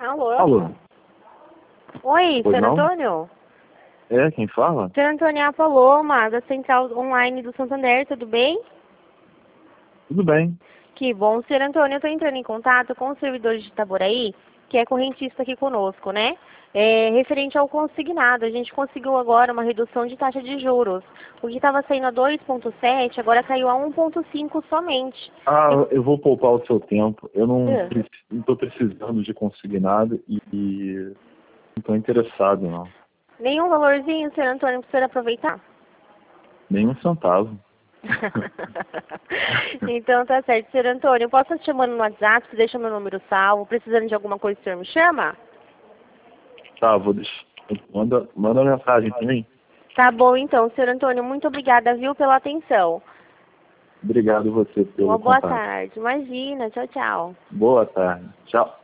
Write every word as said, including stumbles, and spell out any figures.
Alô? Alô? Oi, Pois senhor não? Antônio? É, quem fala? Senhor Antônio, é a Paloma, da Central Online do Santander, tudo bem? Tudo bem. Que bom, senhor Antônio, eu estou entrando em contato com os servidores de Itaboraí, que é correntista aqui conosco, né? É, referente ao consignado, a gente conseguiu agora uma redução de taxa de juros. O que estava saindo a dois vírgula sete, agora caiu a um vírgula cinco somente. Ah, eu vou poupar o seu tempo. Eu não É. estou precisando de consignado e, e não estou interessado, não. Nenhum valorzinho, senhor Antônio, para o senhor aproveitar? Nem um centavo. Então tá certo, senhor Antônio. Eu posso estar te chamando no WhatsApp, você deixa meu número salvo, precisando de alguma coisa, o senhor me chama? Tá, vou deixar. Manda, manda uma mensagem pra mim. Tá bom então, senhor Antônio. Muito obrigada, viu, pela atenção. Obrigado você pelo Uma boa contato. tarde. Imagina. Tchau, tchau. Boa tarde. Tchau.